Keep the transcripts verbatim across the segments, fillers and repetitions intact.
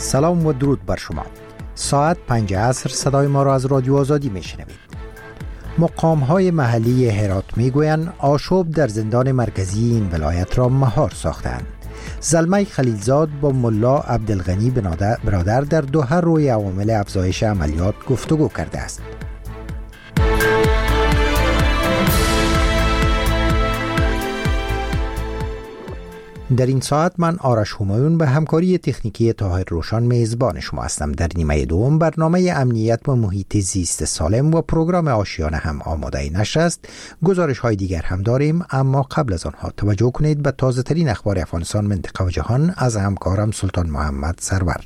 سلام و درود بر شما. ساعت پنج عصر صدای ما را از رادیو آزادی میشنوید. مقام‌های محلی هرات میگویند آشوب در زندان مرکزی این ولایت را مهار ساختند. زلمه خلیلزاد با ملا عبدالغنی برادر در دوحه روی عوامل افزایش عملیات گفتگو کرده است. در این ساعت من آرش همایون به همکاری تکنیکی طاهر روشان میزبان شما هستم. در نیمه دوم برنامه امنیت و محیط زیست سالم و پروگرام آشیانه هم آماده نشر است. گزارش های دیگر هم داریم، اما قبل از آنها توجه کنید به تازه ترین اخبار افغانستان، منطقه و جهان از همکارم سلطان محمد سرور.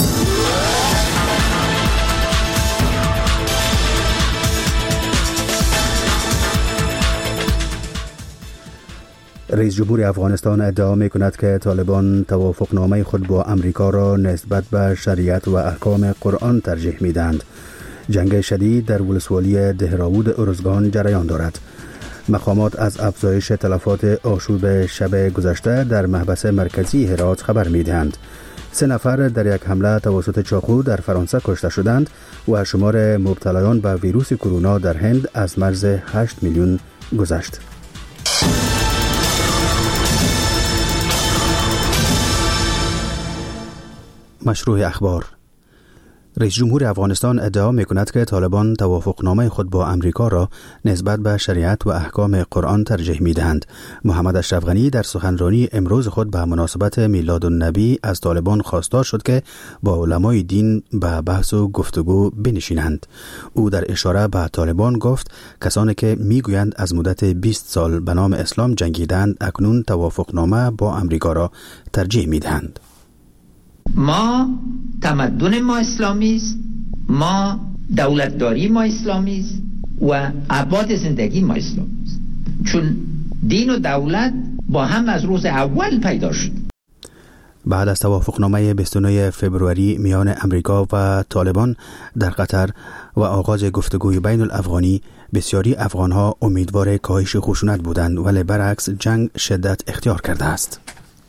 رئیس جمهور افغانستان ادعا می کند که طالبان توافقنامه خود با امریکا را نسبت به شریعت و احکام قرآن ترجیح می دهند. جنگ شدید در ولسوالی دهراود ارزگان جریان دارد. مقامات از افزایش تلفات آشوب شب گذشته در محبس مرکزی هرات خبر می دهند. سه نفر در یک حمله توسط چاقو در فرانسه کشته شدند و شمار مبتلایان به ویروس کرونا در هند از مرز هشت میلیون گذشت. مشروع اخبار. رئیس جمهور افغانستان ادعا می کند که طالبان توافقنامه خود با امریکا را نسبت به شریعت و احکام قرآن ترجیح می دهند. محمد اشرف غنی در سخنرانی امروز خود به مناسبت میلاد النبی از طالبان خواستار شد که با علمای دین به بحث و گفتگو بنشینند. او در اشاره به طالبان گفت کسانی که می گویند از مدت بیست سال به نام اسلام جنگیدند اکنون توافقنامه با امریکا را ترجیح می دهند. ما تمدن ما اسلامی است، ما دولتداری ما اسلامی است و ابعاد زندگی ما اسلامی است، چون دین و دولت با هم از روز اول پیدا شد. بعد از توافقنامه بیست و نه فوریه میان امریکا و طالبان در قطر و آغاز گفتگوی بین الافغانی، بسیاری افغانها امیدوار کاهش خشونت بودند، ولی برعکس جنگ شدت اختیار کرده است.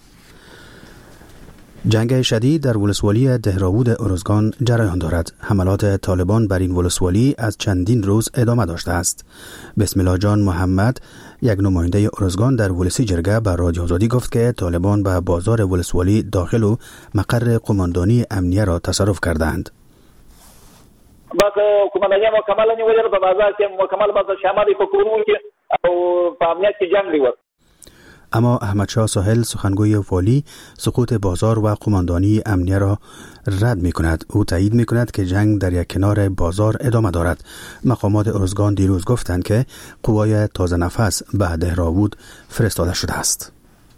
جنگ شدید در ولسوالی دهراود ارزگان جریان دارد. حملات طالبان بر این ولسوالی از چندین روز ادامه داشته است. بسم الله جان محمد، یک نماینده ارزگان در ولسی جرگه، به رادیو آزادی گفت که طالبان به بازار ولسوالی داخل و مقر قماندانی امنیه را تصرف کردند. باز قماندانی مکمل نیولې په بازار کې مکمل باز شامل په کورونو کې او په امنیت کې جنگ دی. اما احمد شاه ساحل، سخنگوی والی، سقوط بازار و قماندانی امنیه را رد می کند. او تایید می کند که جنگ در یک کنار بازار ادامه دارد. مقامات ارزگان دیروز گفتند که قوای تازه نفس به دهراود فرستاده شده است.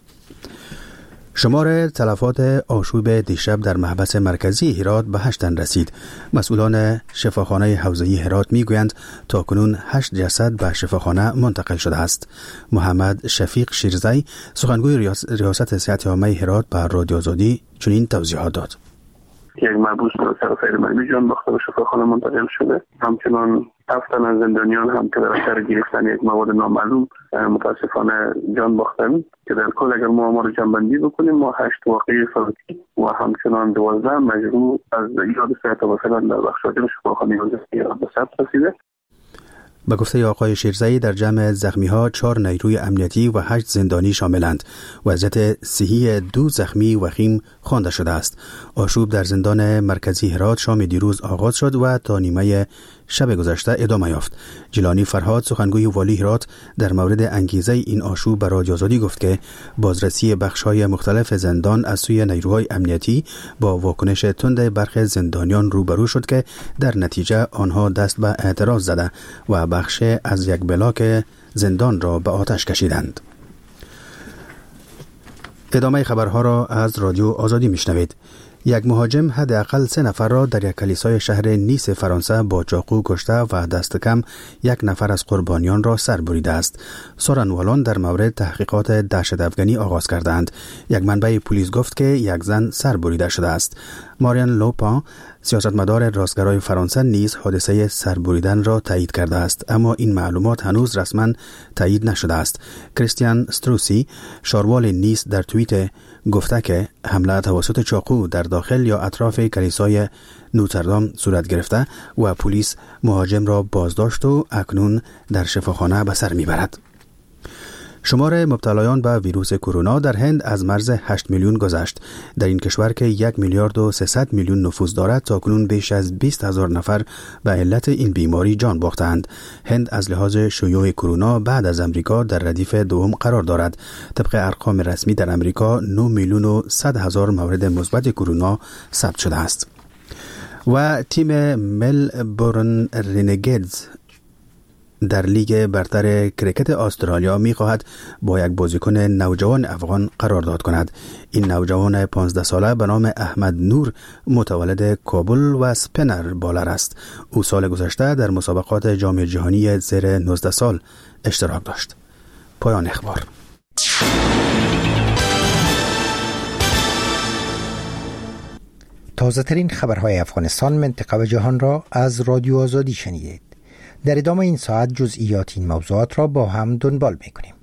شمار تلفات آشوب دیشب در محبس مرکزی هرات به هشت تن رسید. مسئولان شفاخانه حوزه‌ای هرات میگویند تاکنون هشت جسد به شفاخانه منتقل شده است. محمد شفیق شیرزی، سخنگوی ریاست صحت عامه هرات، به رادیو آزادی چنین توضیحات داد. یک محبوس سر فعل مرمی جان باخته به شفاخانه منتقل شده. همچنان هفت تن از زندانیان هم که در اثر گرفتن یک مواد نامعلوم متاسفانه جان باختن، که در کل اگر ما آمار جمع‌بندی بکنیم ما هشت واقعه فوتی و همچنان دوازده مجروح از ایجاد صحت و فعلا در بخش‌های شفاخانه ایران به ثبت رسیده. به گفته آقای شیرزی، در جمع زخمی ها چهار نیروی امنیتی و هشت زندانی شاملند. وضعیت صحی دو زخمی وخیم خوانده شده است. آشوب در زندان مرکزی هرات شام دیروز آغاز شد و تا نیمه شب گذشته ادامه یافت. جیلانی فرهاد، سخنگوی والی هرات، در مورد انگیزه این آشوب به رادیو آزادی گفت که بازرسی بخش‌های مختلف زندان از سوی نیروهای امنیتی با واکنش تند برخی زندانیان روبرو شد که در نتیجه آنها دست به اعتراض زده و بخش از یک بلاک زندان را به آتش کشیدند. ادامه خبرها را از رادیو آزادی میشنوید. یک مهاجم حداقل سه نفر را در یک کلیسای شهر نیس فرانسه با چاقو کشته و دست کم یک نفر از قربانیان را سر بریده است. سارنوالان در مورد تحقیقات دهشت افغانی آغاز کردند. یک منبع پلیس گفت که یک زن سر بریده شده است. ماریان لوپان سیاستمدار راستگرای فرانسه نیز حادثه سربریدن را تایید کرده است، اما این معلومات هنوز رسما تایید نشده است. کریستیان استروسی شاروال نیز در توییت گفته که حمله توسط چاقو در داخل یا اطراف کلیسای نوتردام صورت گرفته و پلیس مهاجم را بازداشت و اکنون در شفاخانه به سر میبرد. شمار مبتلایان به ویروس کرونا در هند از مرز هشت میلیون گذشت. در این کشور که یک میلیارد و سیصد میلیون نفوس دارد تاکنون بیش از بیست هزار نفر به علت این بیماری جان باختند. هند از لحاظ شیوع کرونا بعد از امریکا در ردیف دوم قرار دارد. طبق ارقام رسمی در امریکا نه میلیون و صد هزار مورد مثبت کرونا ثبت شده است. و تیم ملبورن رینگیدز در لیگ برتر کرکت استرالیا می خواهد با یک بازیکن نوجوان افغان قرارداد کند. این نوجوان پانزده ساله به نام احمد نور متولد کابل و اسپینر بالر است. او سال گذشته در مسابقات جام جهانی زیر نوزده سال اشتراک داشت. پایان اخبار. تازه ترین خبرهای افغانستان، منطقه و جهان را از رادیو آزادی شنیدید. در ادامه این ساعت جزئیات این موضوعات را با هم دنبال می‌کنیم.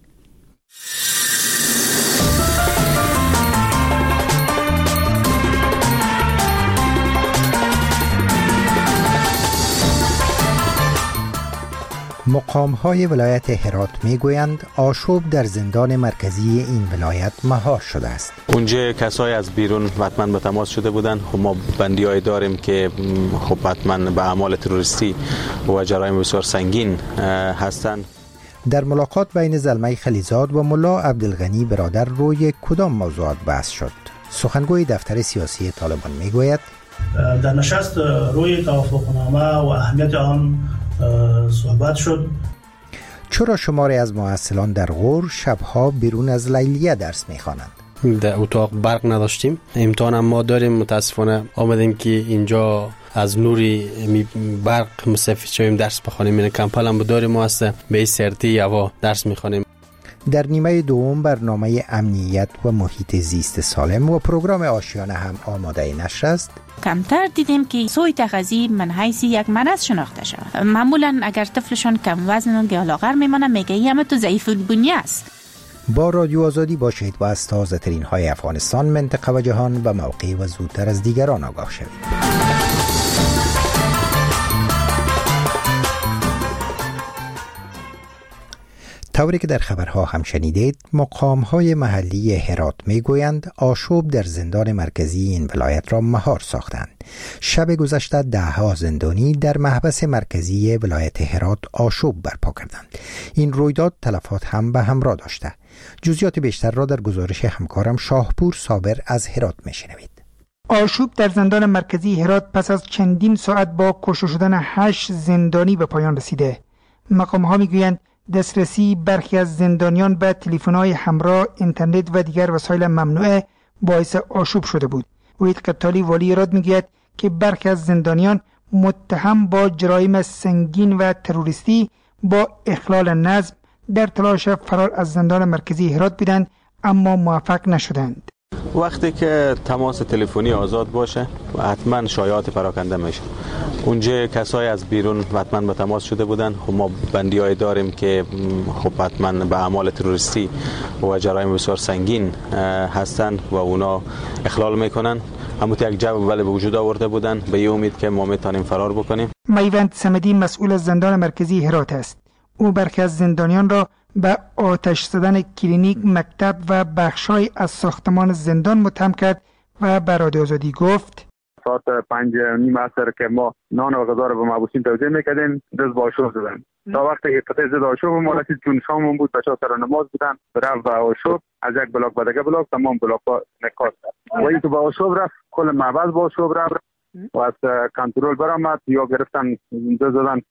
مقام‌های ولایت هرات می‌گویند آشوب در زندان مرکزی این ولایت مهار شده است. اونجا کسایی از بیرون حتما به تماس شده بودن. خب ما بندی‌های داریم که خب حتما به اعمال تروریستی و جرایم بسیار سنگین هستند. در ملاقات بین زلمه خلیزاد و ملا عبدالغنی برادر روی کدام موضوعات بحث شد؟ سخنگوی دفتر سیاسی طالبان می‌گوید در نشست روی توافقنامه و اهمیت آن صحبت شد. چرا شماری از محصلان در غور شبها بیرون از لیلیه درس می‌خوانند؟ در اتاق برق نداشتیم، امتحان هم ما داریم. متاسفانه آمدیم که اینجا از نوری برق مستفید شویم درس بخوانیم. این کمپل هم داریم ما هست به سرتی هوا درس می‌خوانیم. در نیمه دوم برنامه امنیت و محیط زیست سالم و پروگرام آشیانه هم آماده نشر است. کمتر دیدیم که سوی تغذی من حیث یک مرض شناخته شود. معمولا اگر طفلشون کم وزن و لاغر میمونه میگه این همه تو ضعیف البنیه است. با رادیو آزادی باشید و از تازه ترین های افغانستان، منطقه و جهان و موقع و زودتر از دیگران آگاه شوید. طوری که در خبرها هم شنیدید، مقام‌های محلی هرات میگویند آشوب در زندان مرکزی این ولایت را مهار ساختند. شب گذشته ده‌ها زندانی در محبس مرکزی ولایت هرات آشوب برپا کردند. این رویداد تلفات هم به همراه داشته. جزئیات بیشتر را در گزارش همکارم شاهپور صابر از هرات میشنوید. آشوب در زندان مرکزی هرات پس از چندین ساعت با کشته شدن هشت زندانی به پایان رسیده. مقام‌ها میگویند دسترسی برخی از زندانیان به تلفن‌های همراه، اینترنت و دیگر وسایل ممنوعه باعث آشوب شده بود. وحید قتالی والی هرات میگوید که برخی از زندانیان متهم با جرایم سنگین و تروریستی با اخلال نظم در تلاش فرار از زندان مرکزی هرات بودند اما موفق نشدند. وقتی که تماس تلفنی آزاد باشه حتما شایعات پراکنده میشه. اونجا کسایی از بیرون حتما به تماس شده بودن. خب ما بندی‌های داریم که خب حتما به اعمال تروریستی و جرایم بسیار سنگین هستند و اونا اخلال میکنن. اما یک جو ولی به وجود آورده بودن به این امید که ما میتونیم فرار بکنیم. میوند صمدی مسئول از زندان مرکزی هرات است. او برخی از زندانیان را به آتش زدن کلینیک، مکتب و بخشای از ساختمان زندان متهم کرد و به رادیو آزادی گفت ساعت پنج نیم عصر که ما نان و غذا رو به محبوسین توزیع میکردیم دست با آشوب زدن. تا وقتی که قطعه زد آشوب ما رسید چون شامون بود بچه‌ها سر نماز بودن رفت به آشوب از یک بلاک به دیگه بلاک تمام بلاک‌ها نکاس کرد و این تو به آشوب رفت کل محبس با آشوب رفت و از کنترل برآمد یا گرفتن دو زدن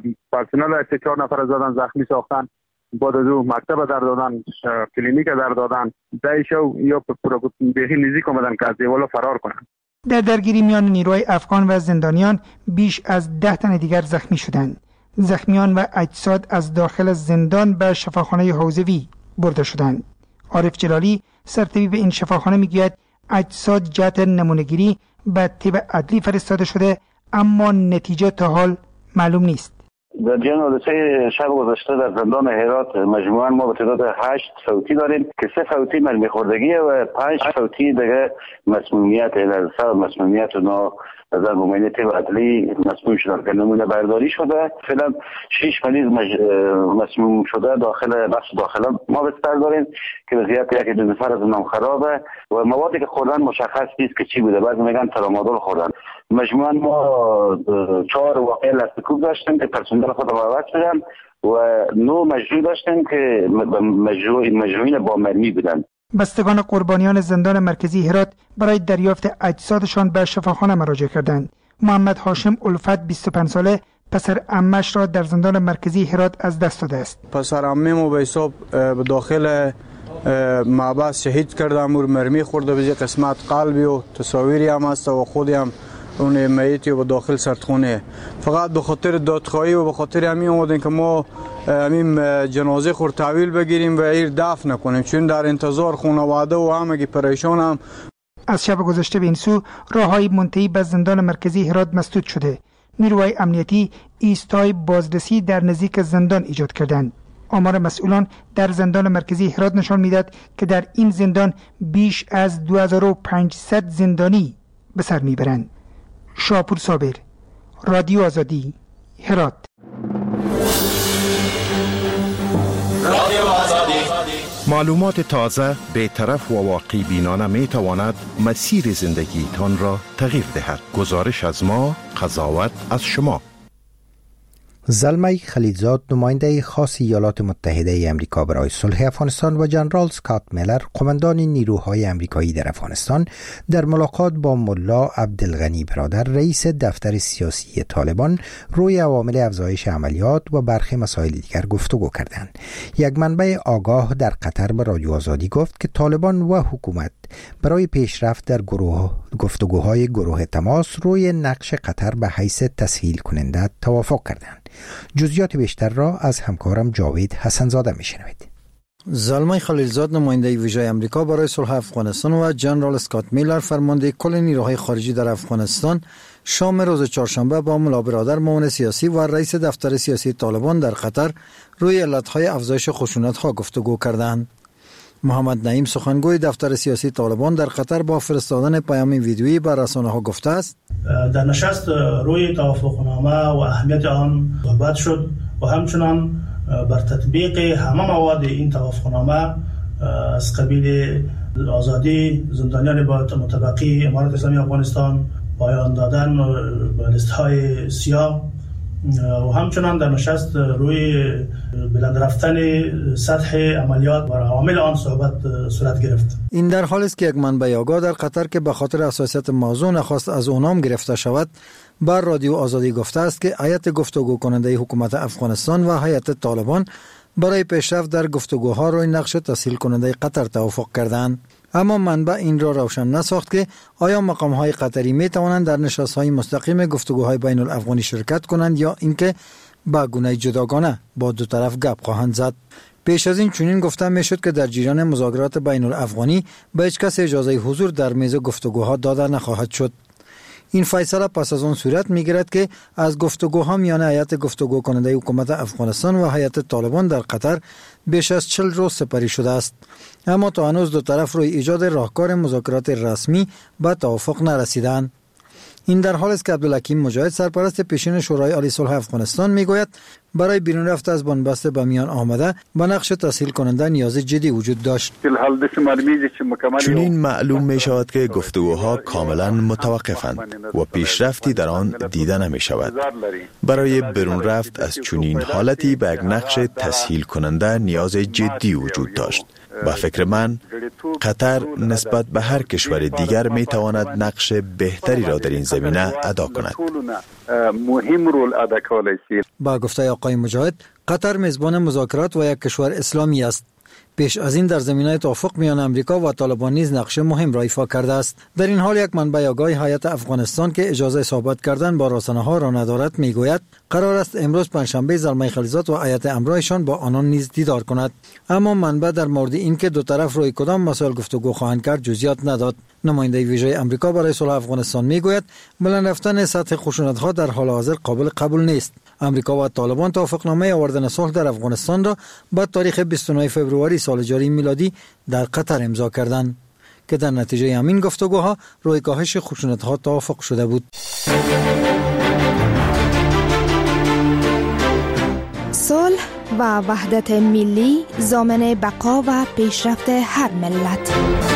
پرسنل سه چهار نفر زدن زخمی ساختن. بعد از او مکتب در دادن، کلینیک در دادن، دایشو یا بهی نزدیک آمدن که از دیوالا فرار کنند. در درگیری میان نیروهای افغان و زندانیان بیش از ده تن دیگر زخمی شدند. زخمیان و اجساد از داخل زندان به شفاخانه حوزوی برده شدند. عارف جلالی سرطبیب این شفاخانه میگوید اجساد جهت نمونه‌گیری به تیب عدلی فرستاده شده، اما نتیجه تا حال معلوم نیست. در جریان حادثه شب گذشته در زندان هرات مجموعاً ما به تعداد هشت فوتی داریم که سه فوتی مرمی خوردگی و پنج فوتی دیگه مسمومیت در سبب مسمومیت اونا در مومنیت و عدلی مسموم شدن که نمونه برداری شده. فعلا شش مریض مج... مسموم شده داخل بخش داخل ما بستر داریم که وضعیت یک دو نفر از اونم خرابه و موادی که خوردن مشخص نیست که چی بوده. بعضی میگن ترامادول خوردن. مجموعاً ما چهار واقعه لستکوب داشتیم که پرسنل خود عوض شدن و نو مجروح داشتیم که مجروح مجروحین با مرمی بودن. بستگان قربانیان زندان مرکزی هرات برای دریافت اجسادشان به شفاخانه مراجعه کردند. محمد هاشم الفت بیست و پنج ساله پسر عمش را در زندان مرکزی هرات از دست داده است. پسر عمم به حساب به داخل معبد شهید کردم و مرمی خورده به قسمت قلبی و تصاویری هم هست و خودی هم اون میتی و داخل سردخونه. فقط به خاطر دادخواهی و به خاطر همین اومدن که ما همین جنازه خور تحویل بگیریم و ایر دفن نکنیم، چون در انتظار خانواده و همگی پریشان هم. از شب گذشته به این سو راههای منتهی به زندان مرکزی هرات مسدود شده. نیروهای امنیتی ایستای بازرسی در نزدیک زندان ایجاد کردند. آمار مسئولان در زندان مرکزی هرات نشان میدهد که در این زندان بیش از دو هزار و پانصد زندانی به سر میبرند. شاپور صابر، رادیو آزادی، هرات. رادیو آزادی. معلومات تازه، بی‌طرف و واقعی بینانه می تواند مسیر زندگیتان را تغییر دهد. گزارش از ما، قضاوت از شما. زلمه خلیلزاد نماینده خاص ایالات متحده ای آمریکا برای صلح افغانستان و جنرال اسکات میلر قماندان نیروهای آمریکایی در افغانستان در ملاقات با ملا عبدالغنی برادر رئیس دفتر سیاسی طالبان روی عوامل افزایش عملیات و برخی مسائل دیگر گفتگو کردند. یک منبع آگاه در قطر به رادیو آزادی گفت که طالبان و حکومت برای پیشرفت در گروه گفتگوهای گروه تماس روی نقش قطر به حیث تسهیل کننده توافق کردند. جزئیات بیشتر را از همکارم جاوید حسنزاده میشنوید. زلمه خلیلزاد نماینده ویژه آمریکا برای صلح افغانستان و جنرال اسکات میلر فرمانده کل نیروهای خارجی در افغانستان شام روز چهارشنبه با ملا برادر معاون سیاسی و رئیس دفتر سیاسی طالبان در قطر روی علتهای افزایش خشونت‌ها گفتگو کردند. محمد نعیم سخنگوی دفتر سیاسی طالبان در قطر با فرستادن پیام ویدیویی به رسانه‌ها گفته است در نشست روی توافقنامه و اهمیت آن صحبت شد و همچنان بر تطبیق همه مواد این توافقنامه از قبیل آزادی زندانیان با متبقی امارت اسلامی افغانستان، پایان دادن به لیست‌های سیاه و همچنان در نشست روی بلند رفتن سطح عملیات و عوامل آن صحبت صورت گرفت. این در حالی است که یک منبع آگاه در قطر که به خاطر حساسیت موضوع نخواست از او نام گرفته شود بر رادیو آزادی گفته است که هیئت گفتگو کننده حکومت افغانستان و هیئت طالبان برای پیشرفت در گفتگوها روی نقش تسهیل کننده قطر توافق کردند. اما منبع این را روشن نساخت که آیا مقام‌های قطری می توانند در نشست‌های مستقیم گفتگوهای بین الافغانی شرکت کنند یا اینکه با گونه جداگانه با دو طرف گپ خواهند زد. پیش از این چنین گفته میشد که در جریان مذاکرات بین الافغانی به هیچ کس اجازه حضور در میز گفتگوها داده نخواهد شد. این فیصله پس از آن صورت میگیرد که از گفتگوها میان هیئت گفتگو کننده حکومت افغانستان و هیئت طالبان در قطر بیش از چهل روز سپری شده است، اما تا هنوز دو طرف روی ایجاد راهکار مذاکرات رسمی به توافق نرسیدند. این در حالی است که عبدالحکیم مجاهد سرپرست پیشین شورای عالی صلح افغانستان میگوید برای بیرون رفت از بنبست به میان آمده با نقش تسهیل کننده نیاز جدی وجود داشت. چنین معلوم می شود که گفتگوها کاملا متوقفند و پیشرفتی در آن دیده نمی شود. برای بیرون رفت از چنین حالتی به یک نقش تسهیل کننده نیاز جدی وجود داشت. با فکر من قطر نسبت به هر کشور دیگر می تواند نقش بهتری را در این زمینه ادا کند. با گفته آقای مجاهد قطر میزبان مذاکرات و یک کشور اسلامی است. پیش از این در زمینه توافق میان امریکا و طالبان نیز نقش مهم را ایفا کرده است. در این حال یک منبع آگاه هیئت افغانستان که اجازه صحبت کردن با رسانه‌ها را ندارد میگوید قرار است امروز پنجشنبه زلمه خلیزات و هیئت همراهشان با آنان نیز دیدار کند. اما منبع در مورد اینکه دو طرف روی کدام مسائل گفتگو خواهند کرد جزئیات نداد. نماینده ویژه امریکا برای صلح افغانستان میگوید بلند رفتن سطح خشونت‌ها در حال حاضر قابل قبول نیست. امریکا و طالبان توافقنامه آوردن صلح در افغانستان را با تاریخ بیست و نه فوریه سال جاری میلادی در قطر امضا کردند که در نتیجه همین گفتگوها روی کاهش خشونت‌ها توافق شده بود. صلح و وحدت ملی ضامن بقا و پیشرفت هر ملت.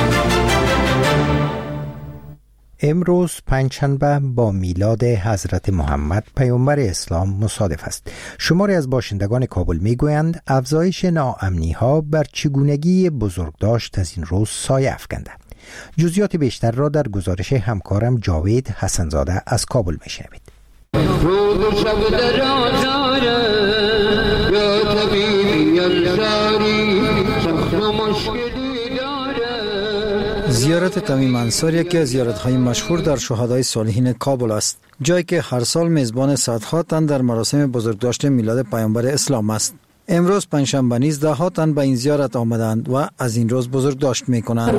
امروز پنجشنبه با میلاد حضرت محمد پیامبر اسلام مصادف است. شماری از باشندگان کابل میگویند افزایش ناامنی‌ها بر چگونگی بزرگداشت از این روز سایه افکنده. جزئیات بیشتر را در گزارش همکارم جاوید حسنزاده از کابل میشنوید. زیارت تمیم انصار یکی از زیارت‌های مشهور در شهدای صالحین کابل است، جایی که هر سال میزبان صدها تن در مراسم بزرگداشت میلاد پیامبر اسلام است. امروز پنجشنبه نیز ده ها تن به این زیارت آمدند و از این روز بزرگداشت می‌کنند.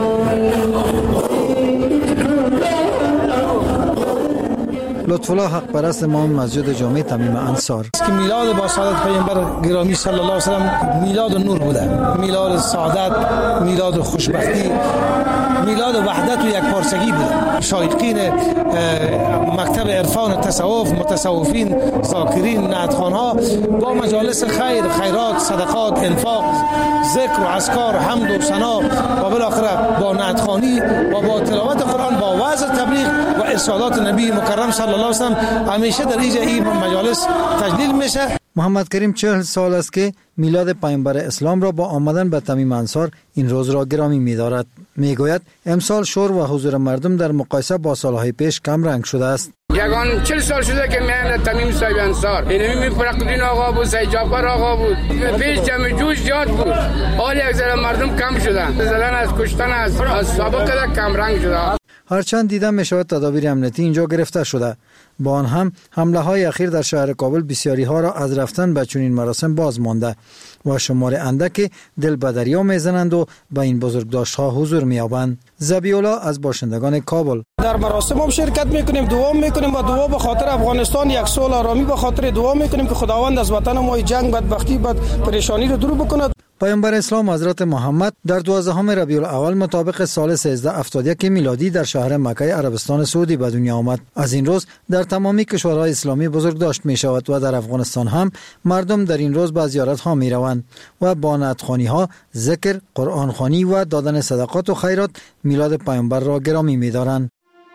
لطفالله حق پرست امام مسجد جامع تمیم انصار که میلاد با سعادت پیامبر گرامی صلی الله علیه و سلم میلاد نور بوده، میلاد سعادت، میلاد خوشبختی، میلاد وحدت و یکپارچگی بوده. شایقین مکتب عرفان تصوف، متصوفین، ذاکرین، نعتخوان‌ها با مجالس خیر، خیرات، صدقات، انفاق، ذکر و اذکار، حمد و ثنا و بالاخره با نعتخوانی و با تلاوت قرآن، با وعظ تبلیغ و ارشادات نبی مکرم صلی الله علیه و سلم همیشه در اینجا این مجالس تجلیل میشه. محمد کریم چهل سال است که میلاد پیامبر اسلام را با آمدن به تمیم انصار این روز را گرامی می‌دارد. میگوید امسال شور و حضور مردم در مقایسه با سالهای پیش کم رنگ شده است. یگان چهل سال شده که میان تمیم صاحب انصار اینمی فرقدین آقا بود، سید جعفر آقا بود، پیش جمع جوش زیاد بود، حال یک ذره مردم کم شدن، زدن از کشتن از از سابقه کم رنگ شده. هرچند دیدن می شود تدابیر امنیتی اینجا گرفته شده، با آن هم حمله های اخیر در شهر کابل بسیاری ها را از رفتن به چنین مراسم باز مانده و شمار اندکی دل به دریا میزنند و به این بزرگداشت ها حضور مییابند. ذبیح‌الله از باشندگان کابل: در مراسم هم شرکت میکنیم، دعا میکنیم و دعا به خاطر افغانستان یک صلح آرامی به خاطر دعا میکنیم که خداوند از وطن ما جنگ، بدبختی، بد پریشانی رو دور بکند. پیامبر اسلام حضرت محمد در دوازدهم ربیع الاول مطابق سال سیزده هفتاد و یک میلادی در شهر مکه عربستان سعودی به دنیا آمد. از این روز در تمامی کشورهای اسلامی بزرگداشت می شود و در افغانستان هم مردم در این روز به زیارت ها می روند و با نعتخوانی ها، ذکر، قرآن خوانی و دادن صدقات و خیرات میلاد پیامبر را گرامی می دارند.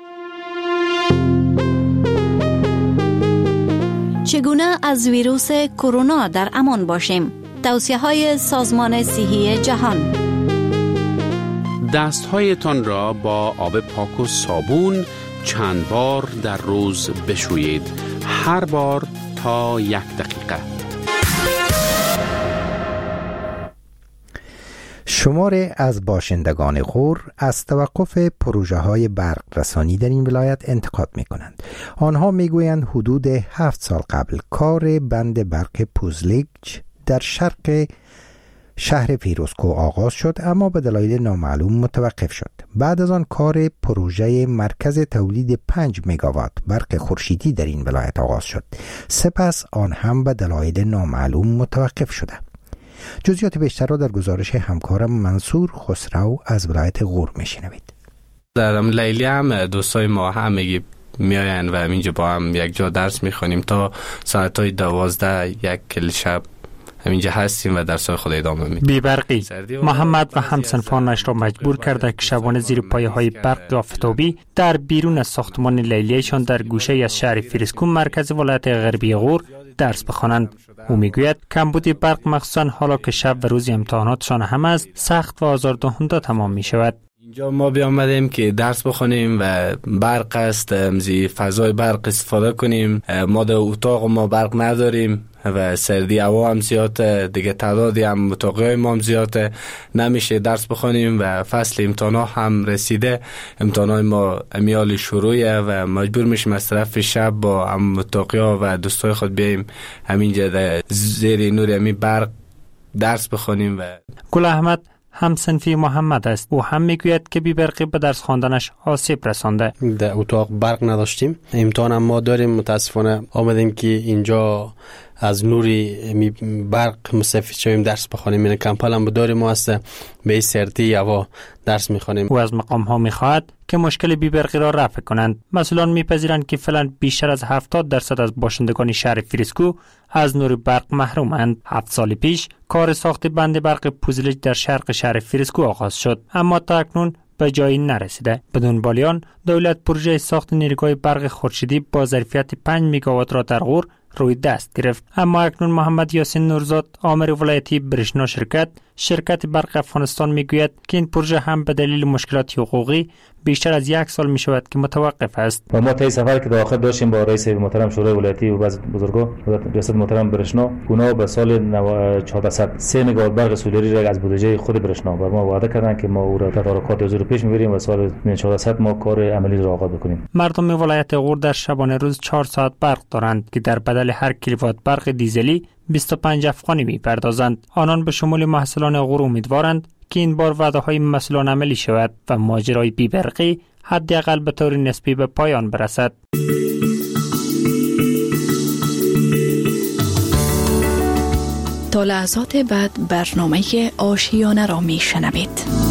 چگونه از ویروس کرونا در امان باشیم؟ توصیه های سازمان صحی جهان: دستهایتان را با آب پاک و صابون چند بار در روز بشویید، هر بار تا یک دقیقه. شماری از باشندگان غور از توقف پروژه های برق رسانی در این ولایت انتقاد می کنند. آنها می گویند حدود هفت سال قبل کار بند برق پوزلیگ در شرق شهر پیروزکو آغاز شد، اما به دلایل نامعلوم متوقف شد. بعد از آن کار پروژه مرکز تولید پنج مگاوات برق خورشیدی در این ولایت آغاز شد، سپس آن هم به دلایل نامعلوم متوقف شده. جزئیات بیشتر را در گزارش همکارم منصور خسرو از ولایت غور میشنوید. در لیلی هم دوستای ما همگی میاین و اینجا با هم یک جا درس میخونیم تا ساعتهای دوازده یک کل شب همینجا هستیم و درسای خود ادامه میدیم. بی‌برقی محمد و همسنفانش را مجبور کرده که شبانه زیر پایه های برق آفتابی در بیرون از ساختمان لیلیشان در گوشه از شهر فیروزکو مرکز ولایت غربی غور درس بخوانند. او میگوید کمبود برق مخصوصا حالا که شب و روز امتحاناتشان هم است سخت و آزاردهنده تمام می شود. اینجا ما بیامدیم که درس بخونیم و برق است، از فضای برق استفاده کنیم. ما در اتاق ما برق نداریم، و سردی هوا هم زیاده دیگه، تعدادی هم متوقعه ما هم زیاده، نمیشه درس بخونیم و فصل امتحانا هم رسیده. امتحانای ما امیال شروعه و مجبور میشیم از طرف شب با هم متوقعه و دوستای خود بیاییم همینجا زیر نور امی برق درس بخونیم. و گل احمد هم صنفی محمد است. او هم میگوید که بی برقی به درس خواندنش آسیب رسانده. در اتاق برق نداشتیم، امتحان هم ما داریم. متاسفانه آمدیم که اینجا از نوری برق مستفید شویم درس بخونیم. این کمپل هم داریم ما است، به سردی هوا درس میخوانیم. او از مقام ها میخواهد که مشکل بی برقی را رفع کنند. مسئولان میپذیرند که فعلا بیشتر از هفتاد درصد از باشندگان شهر فریسکو از نور برق محرومند. هفت سال پیش کار ساخت بند برق پوزلج در شرق شهر فریسکو آغاز شد، اما تا اکنون به جایی نرسیده. بدون بالیان دولت پروژه ساخت نیروگاه برق خورشیدی با ظرفیت پنج مگاوات را در غور روی دست گرفت، اما اکنون محمد یاسین نورزاد آمر ولایتی برشنا شرکت شرکت برق افغانستان میگوید که این پروژه هم به دلیل مشکلات حقوقی بیشتر از یک سال می شود که متوقف است. و ما طی سفر که داخل داشتیم با رئیس محترم شورای ولایتی و بعض بزرگان ریاست محترم برشنا، اونا به سال چهارصد و سه مگاوات برق سولری را از بودجه خود برشنا بر ما وعده کردند که ما او را تدارکات حضور پیش میبریم و سال چهارصد ما کار عملی را آغاز بکنیم. مردم ولایت غور در شبانه روز چهار ساعت برق دارند که در بدل هر کیلووات برق دیزلی بیست و پنج افغانی میپردازند. آنان به شمول محصولان غور امیدوارند که این بار وعده های مسئولان عملی شود و ماجرای بی برقی حداقل به طور نسبی به پایان برسد. تا لحظات بعد برنامه آشیانه را می شنوید.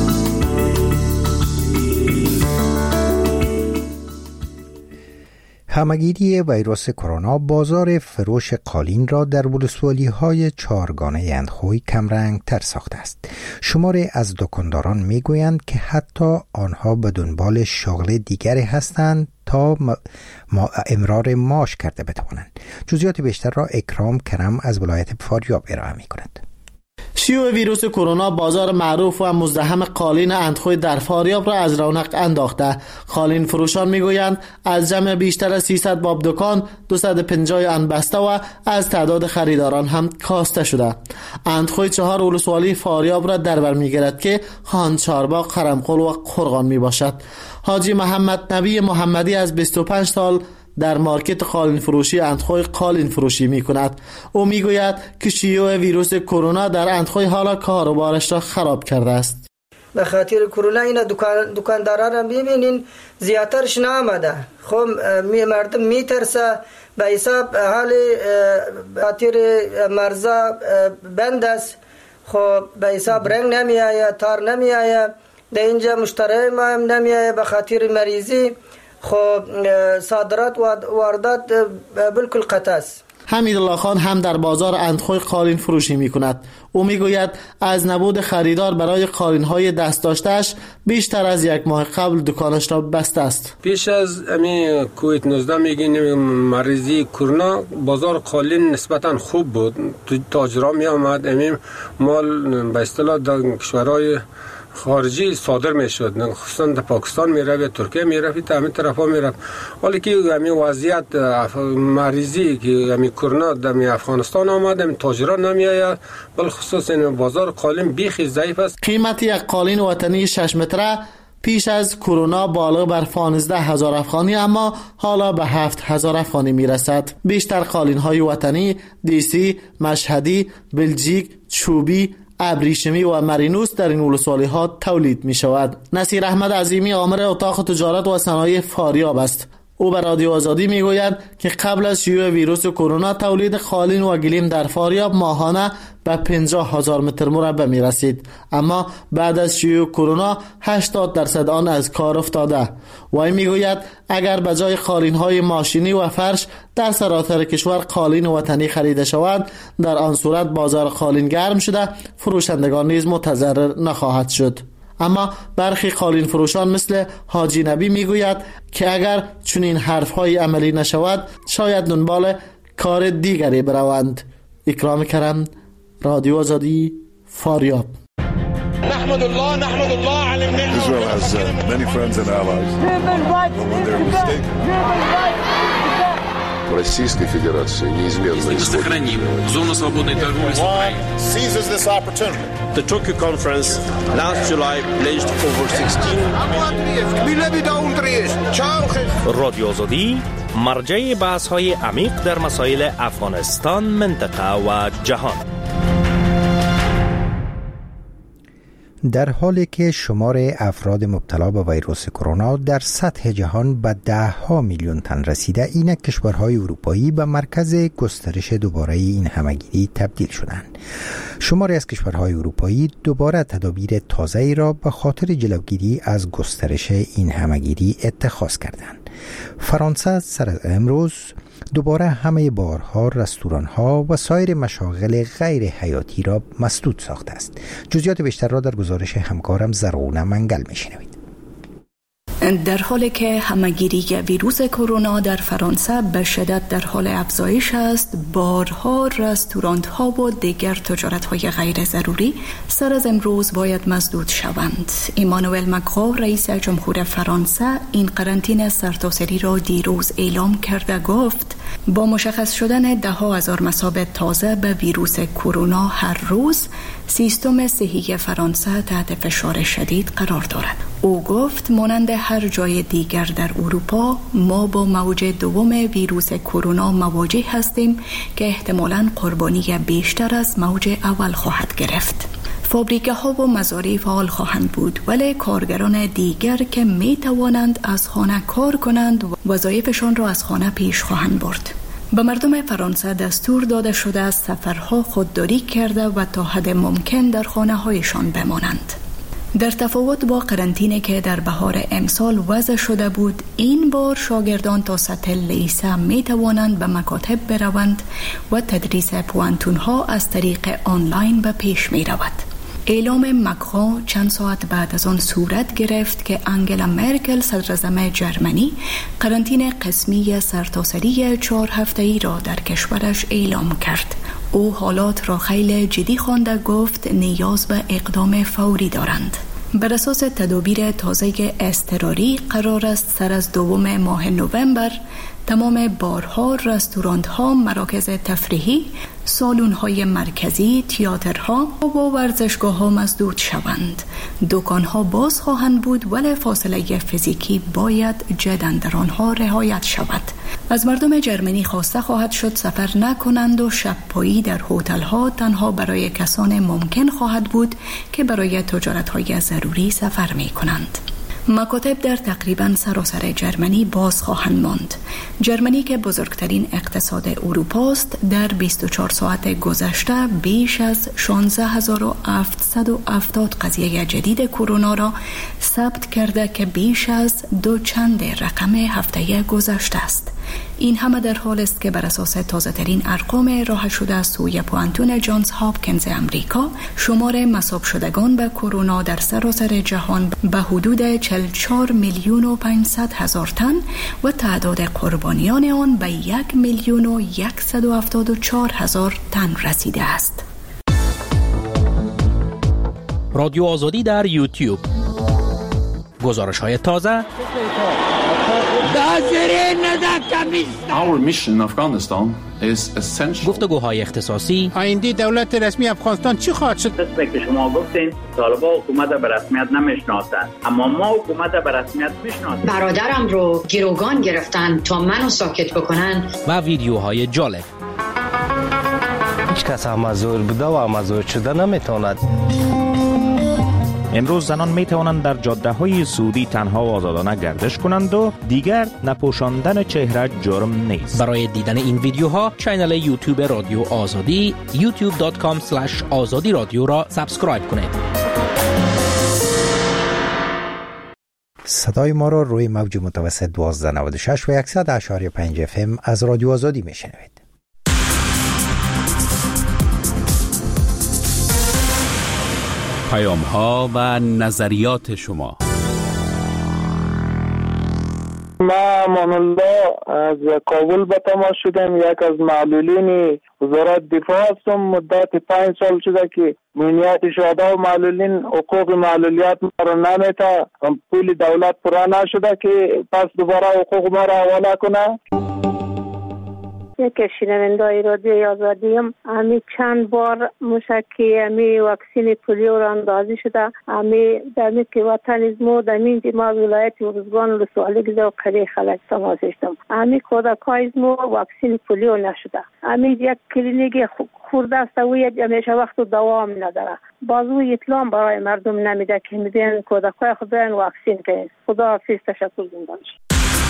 همگیری ویروس کرونا بازار فروش قالین را در ولسوالی های چهارگانه اندخوی کمرنگ تر ساخته است. شماری از دکانداران می گویند که حتی آنها به دنبال شغل دیگری هستند تا ما امرار معاش کرده بتوانند. جزئیات بیشتر را اکرام کرم از ولایت فاریاب ارائه می کند. شیوع ویروس کرونا بازار معروف و مزدحم قالین اندخوی در فاریاب را از رونق انداخته. قالین فروشان میگویند از جمع بیشتر از سیصد باب دکان دویست و پنجاه آن بسته و از تعداد خریداران هم کاسته شده. اندخوی چهار ولسوالی فاریاب را در بر میگیرد که خان چارباغ، خرمقل و قرغان می باشد. حاجی محمد نبی محمدی از بیست و پنج سال در مارکت قالین فروشی اندخوی قالین فروشی می کند. او می گوید که شیوع ویروس کرونا در اندخوی حالا کاروبارش را خراب کرده است. به خاطر کرونا اینا دکان دکاندارا را ببینین زیاترش نامده. خب می مردم می ترسه به حساب حال خاطر مرزا بند است. خب به حساب رنگ نمی آید، تار نمی آید، در اینجا مشتری ما هم نمی آید به خاطر مریضی. خب صادرات و واردات بالکل قطع است. حمیدالله خان هم در بازار اندخوی قالین فروشی می کند. او می گوید از نبود خریدار برای قالین های دست داشتهش بیشتر از یک ماه قبل دکانش را بسته است. پیش از امی کووید نوزده میگین مریضی کرونا بازار قالین نسبتا خوب بود. تاجرا می آمد امی مال به اصطلاح در کشورهای خارجی صادر میشد، خصوصا در پاکستان میره، ترکیه میره، تا همین طرفا میره. ولی که همین وضعیت مریضی که همین کرونا در افغانستان آمد، همین تاجرا نمیآید، بل خصوصا این بازار قالین بیخی ضعیف است. قیمت یک قالین وطنی شش متره پیش از کرونا بالغ بر پانزده هزار افغانی اما حالا به هفت هزار افغانی میرسد. بیشتر قالین های وطنی دیسی، مشهدی، بلژیک، چوبی، ابریشمی و مرینوس در این ولسوالی ها تولید می شود. نصیر احمد عظیمی آمر اتاق تجارت و صنایع فاریاب است. او به رادیو آزادی می گوید که قبل از شیوع ویروس کرونا تولید قالین و گلیم در فاریاب ماهانه به پنجاه هزار متر مربع می رسید، اما بعد از شیوع کرونا هشتاد درصد آن از کار افتاده. وی می گوید اگر به جای قالین های ماشینی و فرش در سراسر کشور قالین وطنی خریده شود، در آن صورت بازار قالین گرم شده، فروشندگان نیز متضرر نخواهد شد. اما برخی قالین فروشان مثل حاجی نبی میگوید که اگر چنین حرفهای عملی نشود شاید دنبال کار دیگری بروند. اکرام کرم، رادیو آزادی، فاریاب. نحمد الله نحمد الله على النعمة. Israel has uh, many friends and allies. But when they're mistaken. в Российской Федерации неизменно сохраним зону свободной торговли с Украиной. Seizes this opportunity. The Tokyo conference last July pledged over sixteen رادیو آزادی مرجع بحث‌های عمیق در مسائل افغانستان، منطقه و جهان. در حالی که شمار افراد مبتلا به ویروس کرونا در سطح جهان به ده ها میلیون تن رسیده، اینک کشورهای اروپایی به مرکز گسترش دوباره این همگیری تبدیل شدند. شماری از کشورهای اروپایی دوباره تدابیر تازه‌ای را به خاطر جلوگیری از گسترش این همگیری اتخاذ کردند. فرانسه سر از امروز دوباره همه بارها، رستوران‌ها و سایر مشاغل غیر حیاتی را مسدود ساخته است. جزئیات بیشتر را در گزارش همکارم زرغونه منگل می‌شنوید. در حالی که همه‌گیری ویروس کرونا در فرانسه به شدت در حال افزایش است، بارها، رستوران‌ها و دیگر تجارت‌های غیر ضروری سر از امروز باید مسدود شوند. ایمانوئل مکرون رئیس جمهور فرانسه این قرنطینه سرتاسری را دیروز اعلام کرده گفت با مشخص شدن ده ها هزار مصاب تازه به ویروس کرونا هر روز، سیستم صحی فرانسه تحت فشار شدید قرار دارد. او گفت مانند هر جای دیگر در اروپا ما با موج دوم ویروس کرونا مواجه هستیم که احتمالاً قربانی بیشتر از موج اول خواهد گرفت. فابریکه ها و مزارع فعال خواهند بود، ولی کارگران دیگر که می توانند از خانه کار کنند وظایفشان را از خانه پیش خواهند برد. به مردم فرانسه دستور داده شده از سفرها خودداری کرده و تا حد ممکن در خانه هایشان بمانند. در تفاوت با قرنطینه که در بهار امسال وضع شده بود، این بار شاگردان تا سطح لیسه می توانند به مکاتب بروند و تدریس پوانتون ها از طریق آنلاین به پیش می رود. اعلام مکرون چند ساعت بعد از آن صورت گرفت که انگلا مرکل صدراعظم جرمنی قرنطینه قسمی سرتاسری چهار هفته‌ای را در کشورش اعلام کرد. او حالات را خیلی جدی خوانده گفت نیاز به اقدام فوری دارند. بر اساس تدابیر تازه اضطراری قرار است سر از دوم ماه نوامبر تمام بارها، رستوران‌ها، مراکز تفریحی، سالن‌های مرکزی، تئاترها و ورزشگاه‌ها مسدود شوند. دکان‌ها باز خواهند بود ولی فاصله فیزیکی باید جداً در آنها رعایت شود. از مردم جرمنی خواسته خواهد شد سفر نکنند و شب‌پایی در هتل‌ها تنها برای کسان ممکن خواهد بود که برای تجارت‌های ضروری سفر می‌کنند. مکاتب در تقریباً سراسر جرمنی باز خواهند ماند. جرمنی که بزرگترین اقتصاد اروپا است، در بیست و چهار ساعت گذشته بیش از شانزده هزار و هفتصد و هفتاد قضیه جدید کرونا را ثبت کرده که بیش از دو چند رقم هفته گذشته است. این همه در حال است که بر اساس تازه ترین ارقام راه شده از سوی پوانتون جانز هاپکینز امریکا، شمار مصاب شدگان به کرونا در سراسر جهان به حدود چهل و چهار میلیون و پانصد هزار تن و تعداد قربانیان آن به یک میلیون و صد و هفتاد و چهار هزار تن رسیده است. رادیو آزادی در یوتیوب، گزارش های تازه. Our mission in Afghanistan is essential. گفتگوهای اختصاصی. آینده دولت رسمی افغانستان چی خواهد شد؟ قسمی که شما گفتین طالبان حکومت به رسمیت نمیشناسند، اما ما حکومت به رسمیت میشناسیم. برادرم رو گروگان گرفتن تا منو ساکت بکنن. و ویدیوهای جالب. هیچ کس مزور بوده و مزور شده نمیتواند. امروز زنان می توانند در جاده های سعودی تنها و آزادانه گردش کنند و دیگر نپوشاندن چهره جرم نیست. برای دیدن این ویدیوها کانال یوتیوب رادیو آزادی یوتیوب دات کام اسلش آزادی رادیو را سابسکرایب کنید. صدای ما را روی موج متوسط دوازده نود و شش و صد و یک و پنج اف ام از رادیو آزادی می شنوید. پیام ها و نظریات شما. ما امان الله از کابل به تماس شدم. یک از معلولین وزارت دفاع هستم. مدت پنج سال شده که مهمیت شهدا و معلولین حقوق معلولیت ما را نمیته، پول دولت پورا نشده که پس دوباره حقوق ما را حواله کنه. یک شنوندای رادیوی آزادیم. امی چند بار مشکی امی واکسین پولیو را اندازی شده. امی دمی که وطن ازمو دمین دیما ولایت ارزگان لسوالی گزه و قریه خلق تماس اشتم. امی کودکای ازمو واکسین پولیو نشده. امی یک کلینیک خورده است و همیشه وقت دوام نداره. بازو اطلاع برای مردم نمیده که میدین کودکای خود برن واکسین کنید. خدا حافظ، تشکر زندان شد.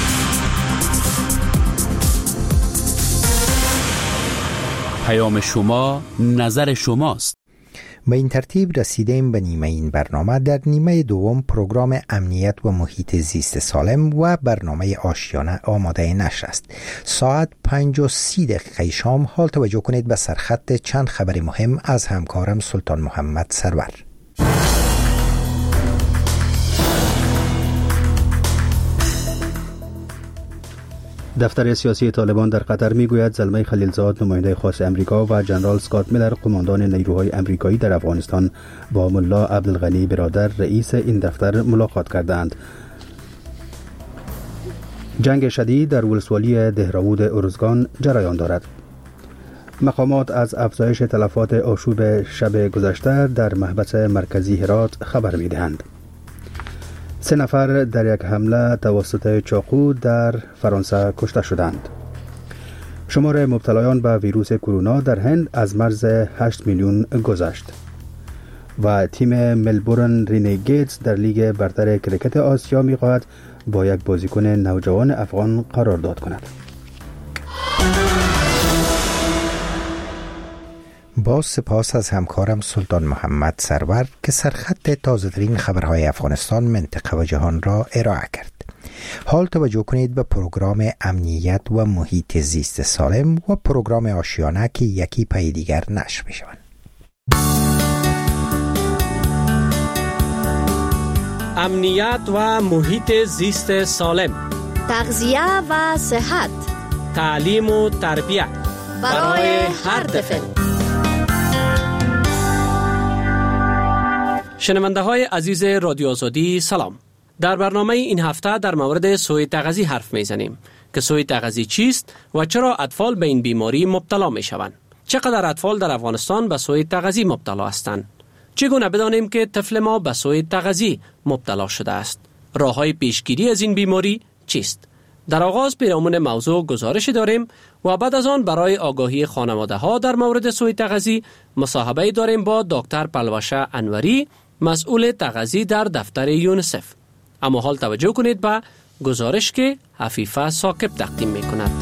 پیام شما، نظر شماست. به این ترتیب رسیدیم به نیمه این برنامه. در نیمه دوم پروگرام امنیت و محیط زیست سالم و برنامه آشیانه آماده نشر است. ساعت پنج و سی دقیقه شام حال توجه کنید به سرخط چند خبر مهم از همکارم سلطان محمد سرور. دفتر سیاسی طالبان در قطر میگوید زلمه خلیلزاد نماینده خاص امریکا و جنرال اسکات میلر قماندان نیروهای امریکایی در افغانستان با ملا عبدالغنی برادر رئیس این دفتر ملاقات کردند. جنگ شدید در ولسوالی دهراود ارزگان جریان دارد. مقامات از افزایش تلفات آشوب شب گذشته در محبس مرکزی هرات خبر میدهند. سه نفر در یک حمله توسط چاقو در فرانسه کشته شدند. شمار مبتلایان به ویروس کرونا در هند از مرز هشت میلیون گذشت. و تیم ملبورن رینیگیتس در لیگ برتر کرکت آسیا می‌خواهد با یک بازیکن نوجوان افغان قرارداد کند. با سپاس از همکارم سلطان محمد سرور که سرخط تازه‌ترین خبرهای افغانستان، منطقه و جهان را ارائه کرد. حال توجه کنید به پروگرام امنیت و محیط زیست سالم و پروگرام آشیانه که یکی پای دیگر نشر می‌شوند. امنیت و محیط زیست سالم، تغذیه و صحت، تعلیم و تربیت برای هر طفل. شنونده های عزیز رادیو آزادی سلام. در برنامه این هفته در مورد سوء تغذیه حرف میزنیم که سوء تغذیه چیست و چرا اطفال به این بیماری مبتلا می شوند. چقدر اطفال در افغانستان به سوء تغذیه مبتلا هستند؟ چگونه بدانیم که طفل ما به سوء تغذیه مبتلا شده است؟ راه‌های پیشگیری از این بیماری چیست؟ در آغاز پیرامون موضوع گزارش داریم و بعد از آن برای آگاهی خانواده ها در مورد سوء تغذیه مصاحبه داریم با دکتر پلوشه انوری، مسئول تغذیه در دفتر یونیسف. اما حال توجه کنید به گزارش که حفیفه ثاقب تقدیم می کند.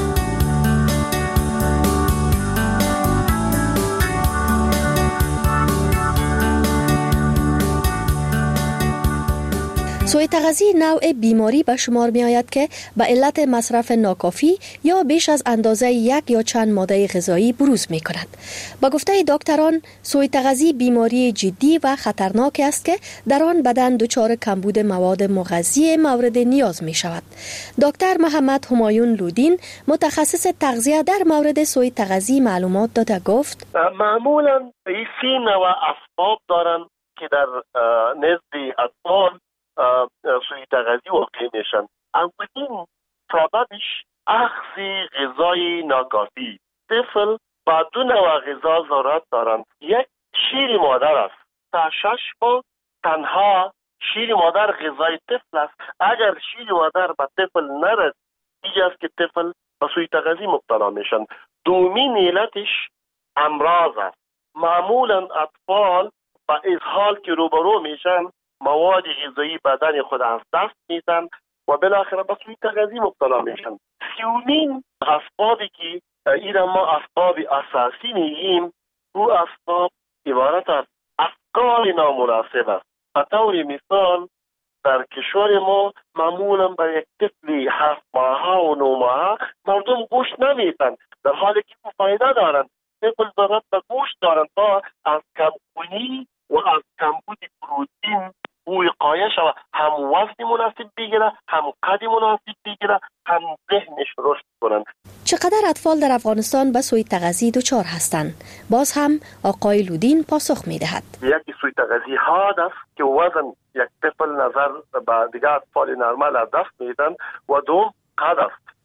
سوء تغذیه نوع بیماری به شمار می آید که به علت مصرف ناکافی یا بیش از اندازه یک یا چند ماده غذایی بروز می کند. با گفته دکتران، سوء تغذیه بیماری جدی و خطرناک است که در آن بدن دچار کمبود مواد مغذی مورد نیاز می شود. دکتر محمد همایون لودین، متخصص تغذیه در مورد سوء تغذیه معلومات داده گفت: معمولا این سه نوع اسباب دارند که در نزد اطفال سوء تغذیه واقع میشن. اولین سببش اخذ غذای ناکافی. طفل با دو نوع غذا ضرورت دارند. یک شیر مادر است. تا شش ماه تنها شیر مادر غذای طفل است. اگر شیر مادر به طفل نرسد، دیگه است که طفل به سوء تغذیه مبتلا میشن. دومین علتش امراض است. معمولا اطفال با اسهال که روبرو میشن، مواد غذایی بدن خود از دست میدن و بالاخره به سوء تغذیه مبتلا میشن. سیومین اسبابی که این ما اسباب اساسی میگیم، او اسباب عبارت از افکار نامناسب است. به طور مثال در کشور ما معمولا برای یک طفل هفت ماهه و نه ماهه مردم گوشت نمیتن، در حالی که او فایده دارند. طفل ضرورت به گوشت دارند تا از کمخونی و از کمبود پروتئین او وقایه شود، هم وزن مناسب بگیره، هم قد مناسب بگیره، هم ذهنش رشد کنند. چقدر اطفال در افغانستان به سوء تغذیه دچار هستند؟ باز هم آقای لودین پاسخ میدهد: یکی سوء تغذیه حاد است که وزن یک طفل نظر به دیگر اطفال نرمال از دست میدن و دوم قد است.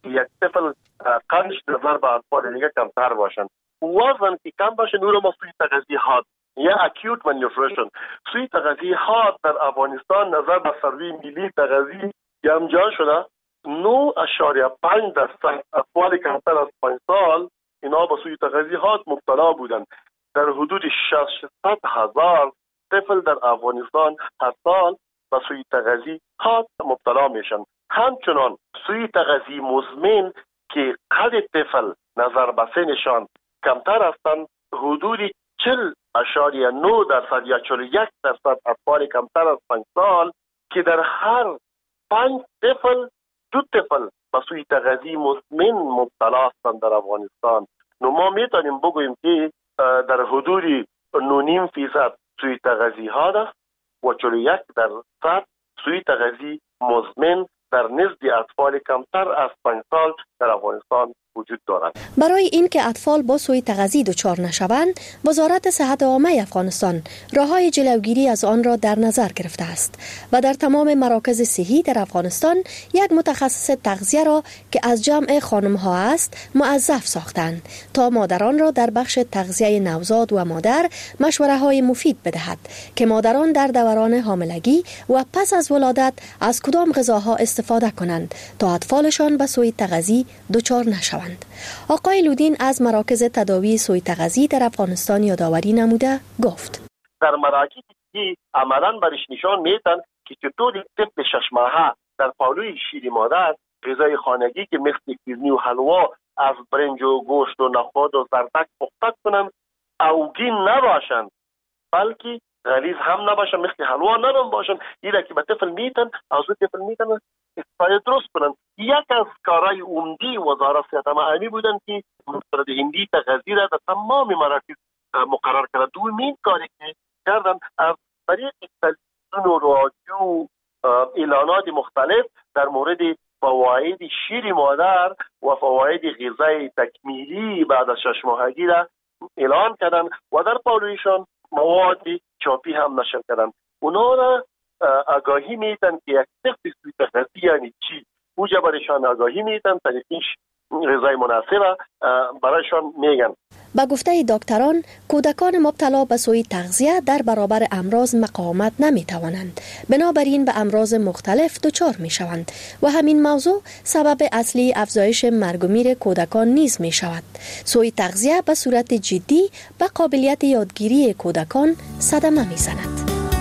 یک طفل قندش نظر به اطفال دیگه کمتر باشن. وزن که کم باشه نور ما سوی تغذیهات یا اکیوت مالنیوتریشن. سوی تغذیهات در افغانستان نظر به سروی ملی تغذیه گمجان شده. نه اشاریه پنج درصد اطفال کمتر از پنج سال اینا به سوی تغذیهات مبتلا بودند. در حدود ششصد هزار طفل در افغانستان هر سال به سوی تغذیهات مبتلا میشن. همچنان سوی تغذیه مزمن که قد طفل نظر به سنشان کمتر هستند، حدود چهل اشاریه نه درصد یا چهل و یک درصد اطفال کمتر از پنج سال که در هر پنج طفل دو طفل به سوی تغذیه مزمن مبتلا هستند در افغانستان. نو ما میتونیم بگوییم که در حدود نه و نیم فیصد سوی تغذیهات است و چهل و یک درصد سوی تغذیه مزمن در نزد اطفال کمتر از پنج سال در افغانستان وجود دارد. برای اینکه اطفال با سوی تغذیه دچار نشوند، وزارت صحت عامه افغانستان راههای جلوگیری از آن را در نظر گرفته است و در تمام مراکز صحی در افغانستان یک متخصص تغذیه را که از جمع خانم‌ها است موظف ساختند تا مادران را در بخش تغذیه نوزاد و مادر مشوره‌های مفید بدهد که مادران در دوران حاملگی و پس از ولادت از کدام غذاها استفاده کنند تا اطفالشان به سوی تغذیه دچار نشوند. آقای لودین از مراکز تداوی سوی تغذیه در افغانستان یادآوری نموده گفت: در مراکزی که عملاً برش نشان میدن که چطور طفل شش ماهه در پهلوی شیر مادر غذای خانگی که مثل کیرنی و حلوا از برنج و گوشت و نخود و زردک پخته کنند اوگین نباشند، بلکه غلیظ هم نباشن، مثل حلوا نرم باشن. اینا که به طفل میتن از اون طفل میتن استفاده درست کنن. یک از کارهای عمدی وزارت صحت عامه بودن که مستند هندی تغذیه را در تمام مراکز مقرر کرد. دومین کاری که کردن از طریق تلویزیون و رادیو اعلانات مختلف در مورد فواید شیر مادر و فواید غذای تکمیلی بعد از شش ماهگی را اعلان کردن و در پالویشان مواد چاپی هم نشر کردن. اونا را آگاهی میدن که یک طفل سوی تغذیه یعنی چی، اوجا برایشان آگاهی میدن، طریقش غذای مناسب برایشان میگن. با گفته دکتران، کودکان مبتلا به سوی تغذیه در برابر امراض مقاومت نمیتوانند، بنابراین به امراض مختلف دچار میشوند و همین موضوع سبب اصلی افزایش مرگ و میر کودکان نیز میشود. سوی تغذیه به صورت جدی به قابلیت یادگیری کودکان صدمه میزند.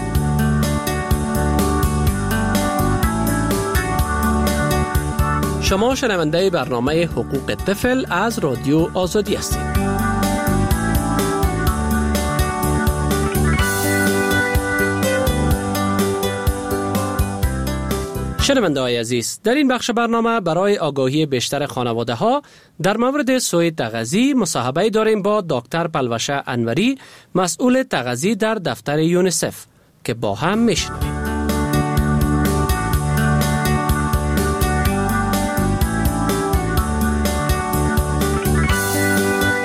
شما شنونده برنامه حقوق طفل از رادیو آزادی هستید. شنونده های عزیز، در این بخش برنامه برای آگاهی بیشتر خانواده ها در مورد سوی تغذیه مصاحبه داریم با دکتر پلوشه انوری، مسئول تغذیه در دفتر یونیسف که با هم میشنویم.